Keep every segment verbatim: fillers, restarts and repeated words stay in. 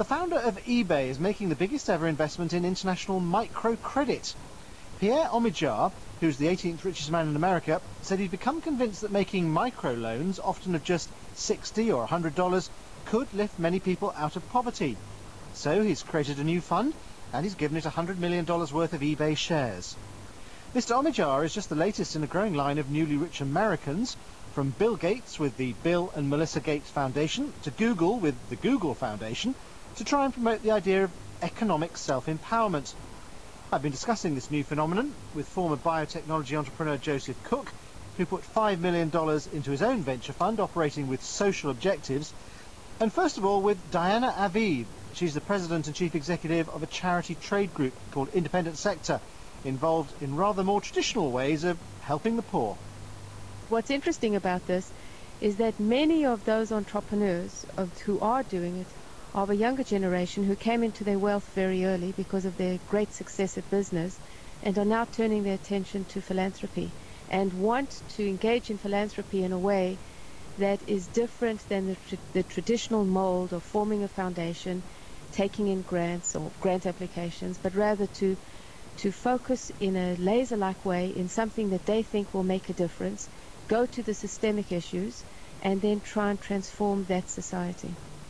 The founder of eBay is making the biggest ever investment in international microcredit. Pierre Omidyar, who's the eighteenth richest man in America, said he'd become convinced that making microloans, often of just sixty or one hundred dollars, could lift many people out of poverty. So he's created a new fund, and he's given it one hundred million dollars worth of eBay shares. Mister Omidyar is just the latest in a growing line of newly rich Americans, from Bill Gates with the Bill and Melinda Gates Foundation to Google with the Google Foundation, to try and promote the idea of economic self-empowerment. I've been discussing this new phenomenon with former biotechnology entrepreneur Joseph Cook, who put five million dollars into his own venture fund operating with social objectives, and first of all with Diana Aviv. She's the president and chief executive of a charity trade group called Independent Sector, involved in rather more traditional ways of helping the poor. What's interesting about this is that many of those entrepreneurs of, who are doing it are of a younger generation who came into their wealth very early because of their great success at business and are now turning their attention to philanthropy and want to engage in philanthropy in a way that is different than the, tr the traditional mold of forming a foundation, taking in grants or grant applications, but rather to to focus in a laser-like way in something that they think will make a difference, go to the systemic issues, and then try and transform that society.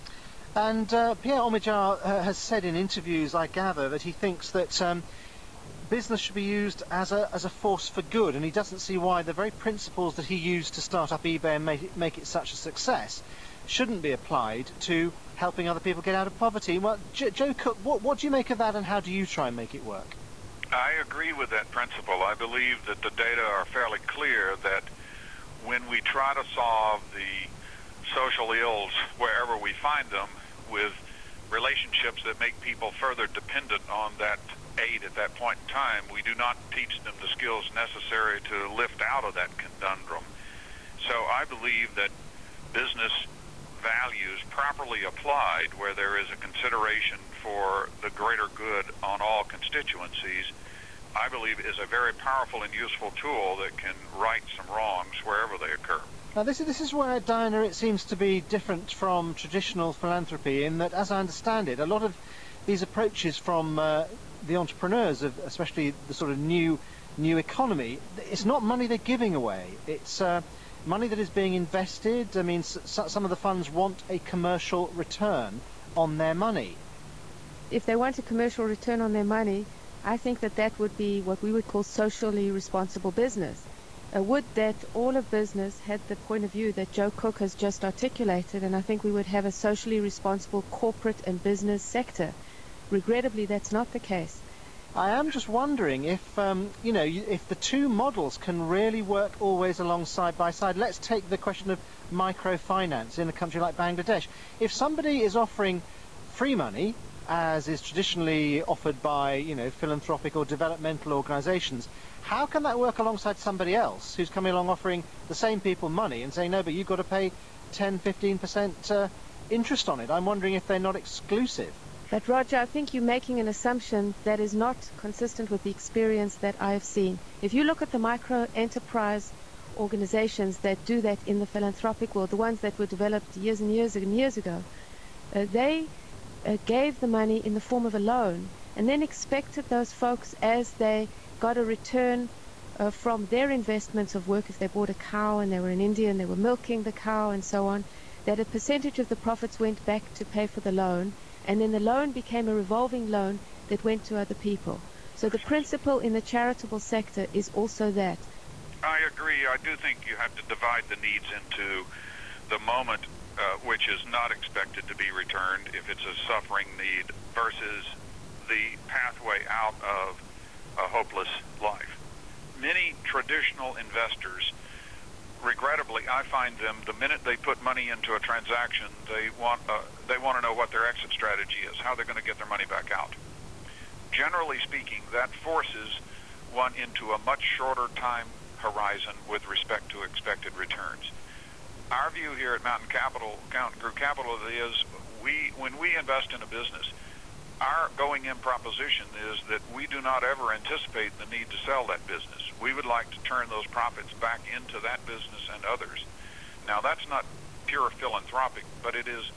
And uh, Pierre Omidyar uh, has said in interviews, I gather, that he thinks that um, business should be used as a, as a force for good, and he doesn't see why the very principles that he used to start up eBay and make it, make it such a success shouldn't be applied to helping other people get out of poverty. Well, J Joe Cook, what, what do you make of that, and how do you try and make it work? I agree with that principle. I believe that the data are fairly clear that when we try to solve the social ills wherever we find them with relationships that make people further dependent on that aid at that point in time, we do not teach them the skills necessary to lift out of that conundrum. So I believe that business values properly applied, where there is a consideration for the greater good on all constituencies, I believe is a very powerful and useful tool that can right some wrongs wherever they occur. Now this is, this is where, Diana, it seems to be different from traditional philanthropy, in that, as I understand it, a lot of these approaches from uh, the entrepreneurs of especially the sort of new new economy, it's not money they're giving away, it's uh, money that is being invested. I mean, s some of the funds want a commercial return on their money. If they want a commercial return on their money, I think that that would be what we would call socially responsible business. Uh, would that all of business had the point of view that Joe Cook has just articulated, and I think we would have a socially responsible corporate and business sector. Regrettably, that's not the case. I am just wondering if, um, you know, if the two models can really work always along side by side. Let's take the question of microfinance in a country like Bangladesh. If somebody is offering free money, as is traditionally offered by, you know, philanthropic or developmental organisations, how can that work alongside somebody else who's coming along offering the same people money and saying, no, but you've got to pay ten, fifteen percent uh, interest on it? I'm wondering if they're not exclusive. But Roger, I think you're making an assumption that is not consistent with the experience that I have seen. If you look at the micro-enterprise organizations that do that in the philanthropic world, the ones that were developed years and years and years ago, uh, they uh, gave the money in the form of a loan and then expected those folks, as they got a return uh, from their investments of work, if they bought a cow and they were in India and they were milking the cow and so on, that a percentage of the profits went back to pay for the loan, and then the loan became a revolving loan that went to other people. So the principle in the charitable sector is also that. I agree. I do think you have to divide the needs into the moment uh, which is not expected to be returned if it's a suffering need, versus the pathway out of a hopeless life. Many traditional investors, regrettably, I find them, the minute they put money into a transaction, they want uh, they want to know what their exit strategy is, how they're going to get their money back out. Generally speaking, that forces one into a much shorter time horizon with respect to expected returns. Our view here at Mountain Capital, Mountain Group Capital, is we, when we invest in a business, our going-in proposition is that we do not ever anticipate the need to sell that business. We would like to turn those profits back into that business and others. Now, that's not pure philanthropic, but it is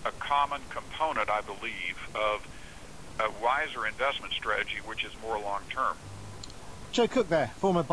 a common component, I believe, of a wiser investment strategy, which is more long-term. Joe Cook there, former